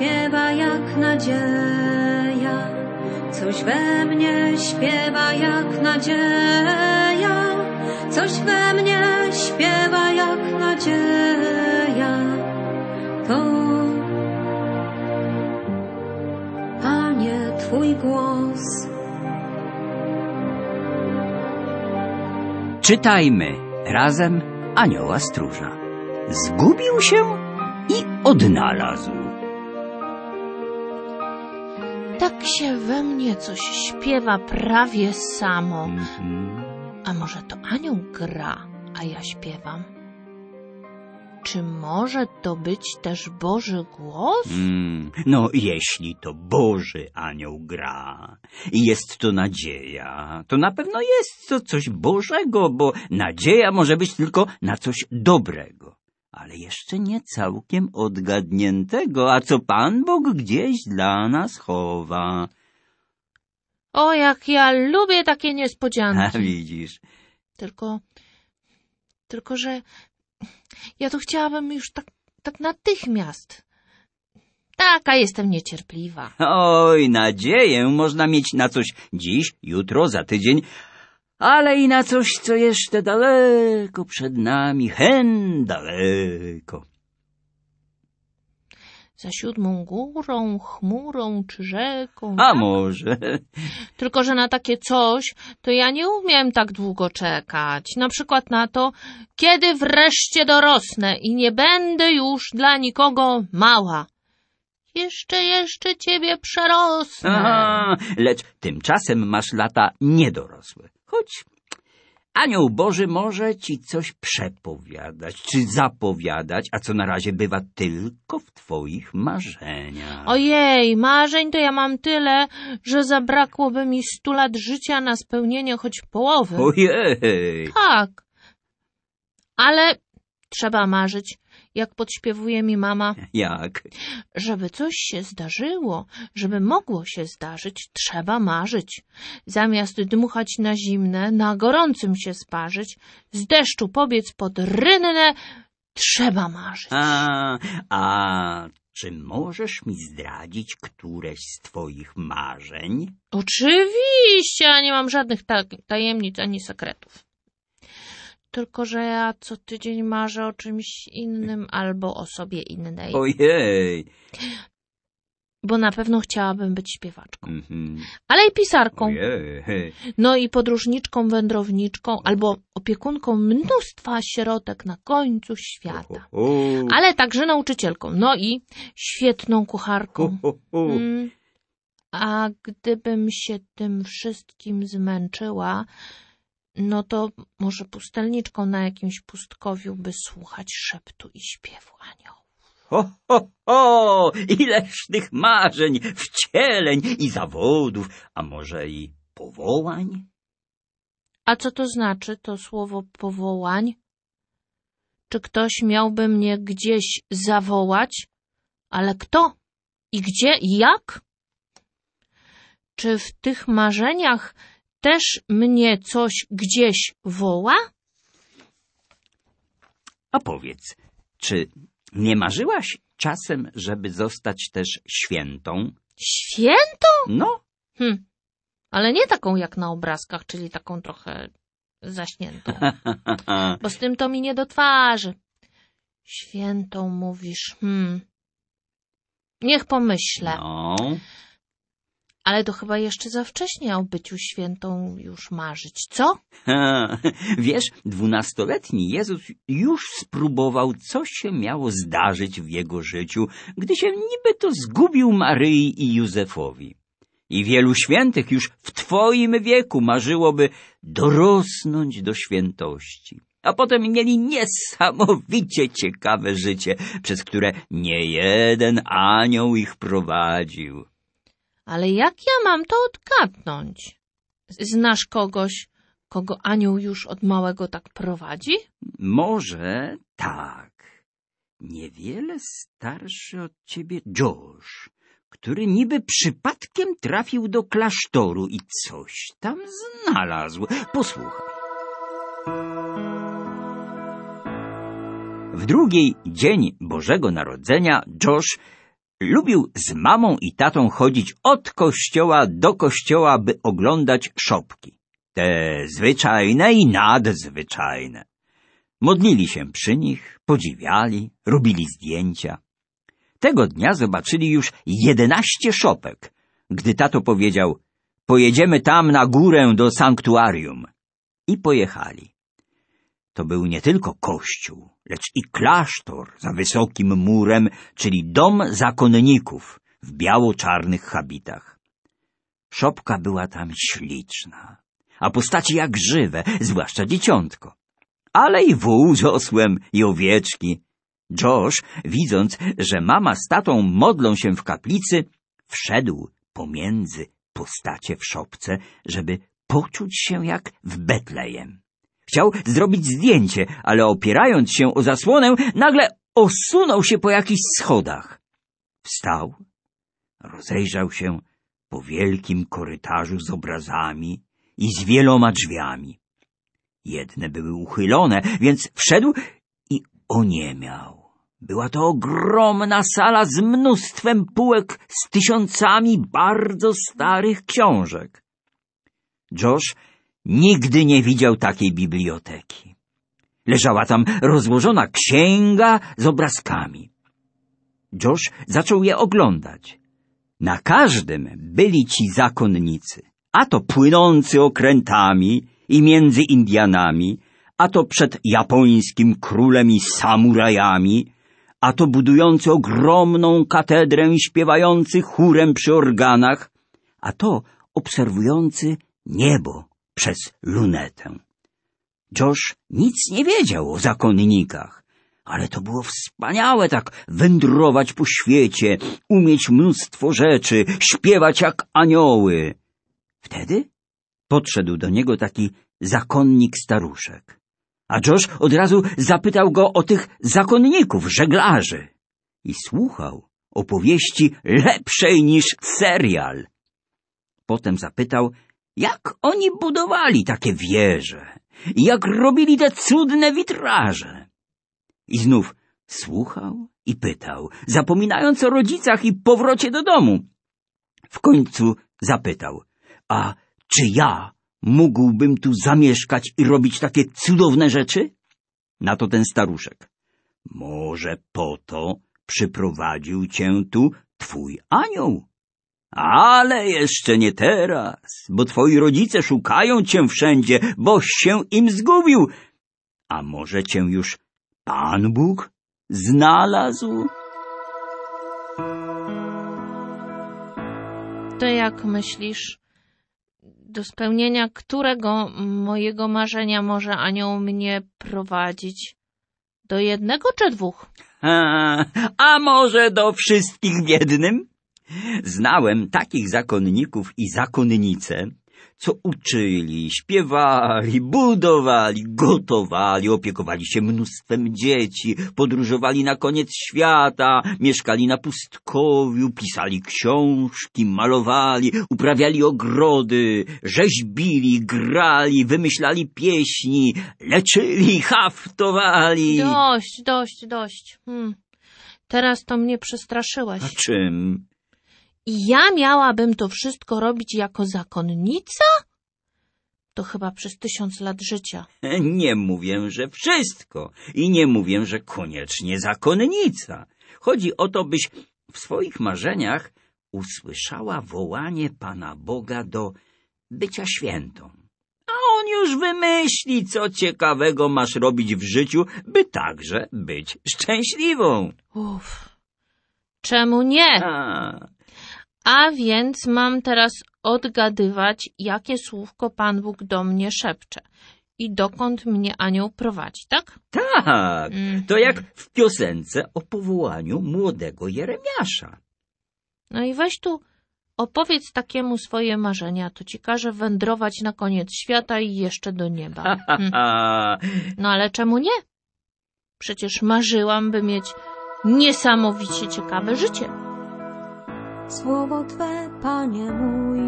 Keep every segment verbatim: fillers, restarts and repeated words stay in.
śpiewa jak nadzieja, coś we mnie śpiewa jak nadzieja, coś we mnie śpiewa jak nadzieja. To, Panie, Twój głos. Czytajmy razem Anioła Stróża. Zgubił się i odnalazł. Tak się we mnie coś śpiewa prawie samo. Mhm. A może to anioł gra, a ja śpiewam? Czy może to być też Boży głos? Mm, no, jeśli to Boży anioł gra i jest to nadzieja, to na pewno jest to coś Bożego, bo nadzieja może być tylko na coś dobrego, ale jeszcze nie całkiem odgadniętego, a co Pan Bóg gdzieś dla nas chowa. O, jak ja lubię takie A niespodzianki. widzisz? Tylko, tylko, że ja to chciałabym już tak, tak natychmiast. Taka jestem niecierpliwa. Oj, nadzieję można mieć na coś dziś, jutro, za tydzień, ale i na coś, co jeszcze daleko przed nami, hen daleko. Za siódmą górą, chmurą czy rzeką. A może? Tylko, że na takie coś, to ja nie umiem tak długo czekać. Na przykład na to, kiedy wreszcie dorosnę i nie będę już dla nikogo mała. Jeszcze, jeszcze ciebie przerosnę. Aha, lecz tymczasem masz lata niedorosłe. Choć Anioł Boży może ci coś przepowiadać, czy zapowiadać, a co na razie bywa tylko w twoich marzeniach. Ojej, marzeń to ja mam tyle, że zabrakłoby mi stu lat życia na spełnienie choć połowy. Ojej! Tak, ale trzeba marzyć, jak podśpiewuje mi mama. Jak? Żeby coś się zdarzyło, żeby mogło się zdarzyć, trzeba marzyć. Zamiast dmuchać na zimne, na gorącym się sparzyć, z deszczu pobiec pod rynnę, trzeba marzyć. A, a czy możesz mi zdradzić któreś z twoich marzeń? Oczywiście, ja nie mam żadnych ta- tajemnic ani sekretów. Tylko że ja co tydzień marzę o czymś innym albo o sobie innej. Ojej! Bo na pewno chciałabym być śpiewaczką. Mhm. Ale i pisarką. Ojej! No i podróżniczką, wędrowniczką albo opiekunką mnóstwa sierotek na końcu świata. Ho, ho, ho. Ale także nauczycielką. No i świetną kucharką. Ho, ho, ho. Mm. A gdybym się tym wszystkim zmęczyła, no to może pustelniczką na jakimś pustkowiu, by słuchać szeptu i śpiewu aniołów. Ho, ho, ho! Ileż tych marzeń, wcieleń i zawodów, a może i powołań? A co to znaczy to słowo powołań? Czy ktoś miałby mnie gdzieś zawołać? Ale kto? I gdzie? I jak? Czy w tych marzeniach też mnie coś gdzieś woła? A powiedz, czy nie marzyłaś czasem, żeby zostać też świętą? Świętą? No, Hm. Ale nie taką jak na obrazkach, czyli taką trochę zaśniętą. Bo z tym to mi nie do twarzy. Świętą mówisz, hmm. Niech pomyślę. no. Ale to chyba jeszcze za wcześnie o byciu świętą już marzyć, co? Wiesz, dwunastoletni Jezus już spróbował, co się miało zdarzyć w jego życiu, gdy się niby to zgubił Maryi i Józefowi. I wielu świętych już w twoim wieku marzyłoby dorosnąć do świętości. A potem mieli niesamowicie ciekawe życie, przez które niejeden anioł ich prowadził. Ale jak ja mam to odgadnąć? Znasz kogoś, kogo anioł już od małego tak prowadzi? Może tak. Niewiele starszy od ciebie Josh, który niby przypadkiem trafił do klasztoru i coś tam znalazł. Posłuchaj. W drugi dzień Bożego Narodzenia Josh lubił z mamą i tatą chodzić od kościoła do kościoła, by oglądać szopki. Te zwyczajne i nadzwyczajne. Modlili się przy nich, podziwiali, robili zdjęcia. Tego dnia zobaczyli już jedenaście szopek, gdy tato powiedział: pojedziemy tam na górę do sanktuarium. I pojechali. To był nie tylko kościół, lecz i klasztor za wysokim murem, czyli dom zakonników w biało-czarnych habitach. Szopka była tam śliczna, a postaci jak żywe, zwłaszcza dzieciątko. Ale i wół z osłem, i owieczki. Josh, widząc, że mama z tatą modlą się w kaplicy, wszedł pomiędzy postacie w szopce, żeby poczuć się jak w Betlejem. Chciał zrobić zdjęcie, ale opierając się o zasłonę, nagle osunął się po jakichś schodach. Wstał, rozejrzał się po wielkim korytarzu z obrazami i z wieloma drzwiami. Jedne były uchylone, więc wszedł i oniemiał. Była to ogromna sala z mnóstwem półek z tysiącami bardzo starych książek. Josh nigdy nie widział takiej biblioteki. Leżała tam rozłożona księga z obrazkami. Josh zaczął je oglądać. Na każdym byli ci zakonnicy, a to płynący okrętami i między Indianami, a to przed japońskim królem i samurajami, a to budujący ogromną katedrę i śpiewający chórem przy organach, a to obserwujący niebo przez lunetę. Josh nic nie wiedział o zakonnikach, ale to było wspaniałe tak wędrować po świecie, umieć mnóstwo rzeczy, śpiewać jak anioły. Wtedy podszedł do niego taki zakonnik staruszek, a Josh od razu zapytał go o tych zakonników, żeglarzy, i słuchał opowieści lepszej niż serial. Potem zapytał, jak oni budowali takie wieże i jak robili te cudne witraże. I znów słuchał i pytał, zapominając o rodzicach i powrocie do domu. W końcu zapytał, a czy ja mógłbym tu zamieszkać i robić takie cudowne rzeczy? Na to ten staruszek. Może po to przyprowadził cię tu twój anioł. Ale jeszcze nie teraz, bo twoi rodzice szukają cię wszędzie, boś się im zgubił. A może cię już Pan Bóg znalazł? To jak myślisz, do spełnienia którego mojego marzenia może anioł mnie prowadzić? Do jednego czy dwóch? A, a może do wszystkich w jednym? Znałem takich zakonników i zakonnice, co uczyli, śpiewali, budowali, gotowali, opiekowali się mnóstwem dzieci, podróżowali na koniec świata, mieszkali na pustkowiu, pisali książki, malowali, uprawiali ogrody, rzeźbili, grali, wymyślali pieśni, leczyli, haftowali. Dość, dość, dość. Hmm. Teraz to mnie przestraszyłeś. A czym? I ja miałabym to wszystko robić jako zakonnica? To chyba przez tysiąc lat życia. Nie mówię, że wszystko i nie mówię, że koniecznie zakonnica. Chodzi o to, byś w swoich marzeniach usłyszała wołanie Pana Boga do bycia świętą. A On już wymyśli, co ciekawego masz robić w życiu, by także być szczęśliwą. Uff, czemu nie? A... A więc mam teraz odgadywać, jakie słówko Pan Bóg do mnie szepcze i dokąd mnie anioł prowadzi, tak? Tak, Mm. to jak w piosence o powołaniu młodego Jeremiasza. No i weź tu opowiedz takiemu swoje marzenia, to ci każę wędrować na koniec świata i jeszcze do nieba. Hm. No ale czemu nie? Przecież marzyłam, by mieć niesamowicie ciekawe życie. Słowo Twe, Panie mój,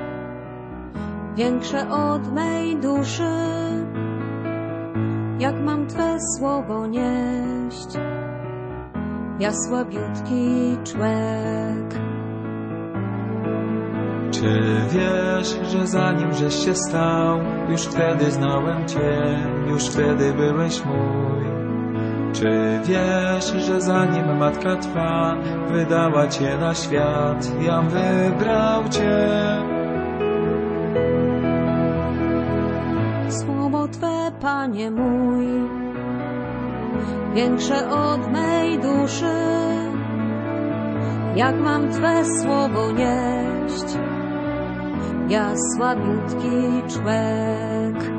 większe od mej duszy. Jak mam Twe słowo nieść, ja słabiutki człek. Czy wiesz, że zanim żeś się stał, już wtedy znałem Cię, już wtedy byłeś mój? Czy wiesz, że zanim matka Twa wydała Cię na świat, jam wybrał Cię? Słowo Twe, Panie mój, większe od mej duszy. Jak mam Twe słowo nieść, ja słabiutki człek.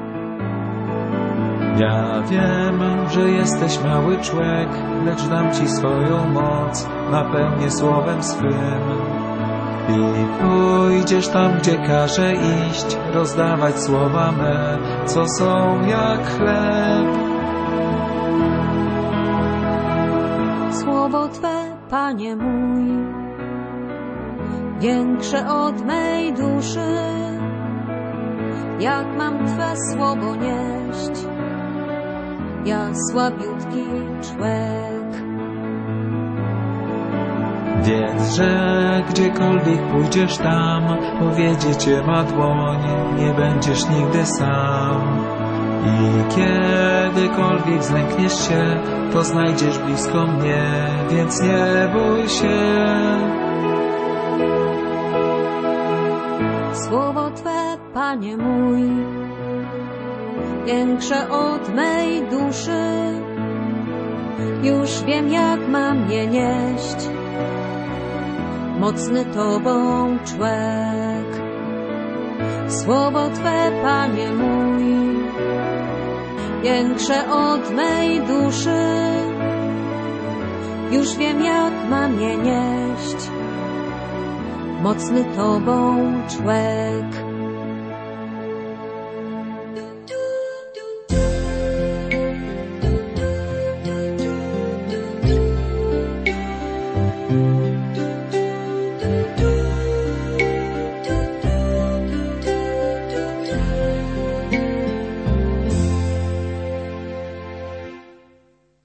Ja wiem, że jesteś mały człek, lecz dam Ci swoją moc, napełnię słowem swym. I pójdziesz tam, gdzie każe iść, rozdawać słowa me, co są jak chleb. Słowo Twe, Panie mój, większe od mej duszy. Jak mam Twe słowo nieść, ja słabiutki człek. Wiedz, że gdziekolwiek pójdziesz tam, powiedzie Cię ma dłoń, nie będziesz nigdy sam. I kiedykolwiek zlękniesz się, to znajdziesz blisko mnie, więc nie bój się. Słowo Twe, Panie mój, większe od mej duszy. Już wiem, jak mam je nieść, mocny Tobą człek. Słowo Twe, Panie mój, większe od mej duszy. Już wiem, jak mam je nieść, mocny Tobą człek.